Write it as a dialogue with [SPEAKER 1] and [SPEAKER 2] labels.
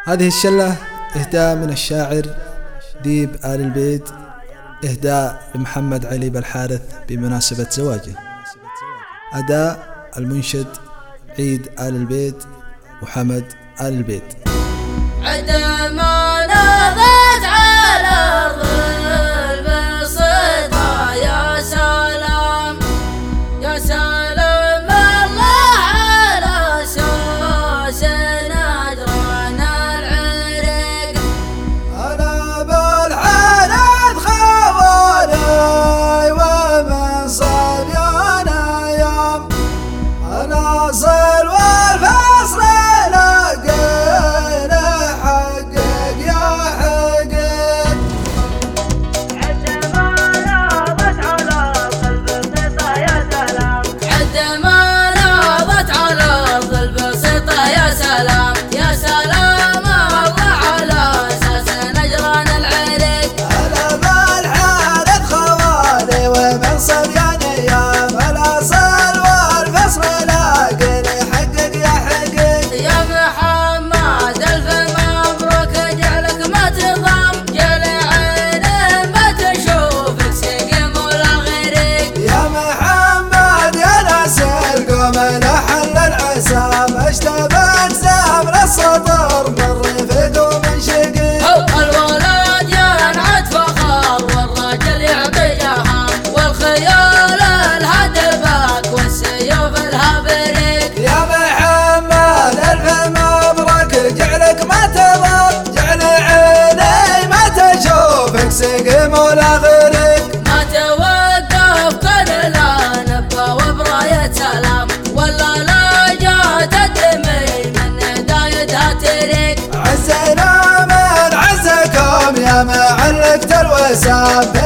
[SPEAKER 1] هذه الشلة إهداء من الشاعر ديب آل البيت، إهداء لمحمد علي بالحارث بمناسبة زواجه. أداء المنشد عيد آل البيت وحمد آل البيت.
[SPEAKER 2] عندما نضت على الظل بالصدى يا سلام يا سلام الله على سوس نجران العريق.
[SPEAKER 3] أنا بالحنان خوالي ومن صبيانا يوم أنا صل والفصل اشتبك سامر الصدر من رفق ومن شقيق.
[SPEAKER 2] الولد ينعت فخر والرجل يعطي جهام والخيال الهدبك والسيوف لها بريق.
[SPEAKER 3] يا محمد الف مبروك جعلك ما تضر جعل عيني ما تشوفك سقم ولا غريق.
[SPEAKER 2] ما توقف كل الانبا وبراية سلام ولا لا تدمي من هدايتها تريق.
[SPEAKER 3] عزينا من عزكم يا معلقة الوسام.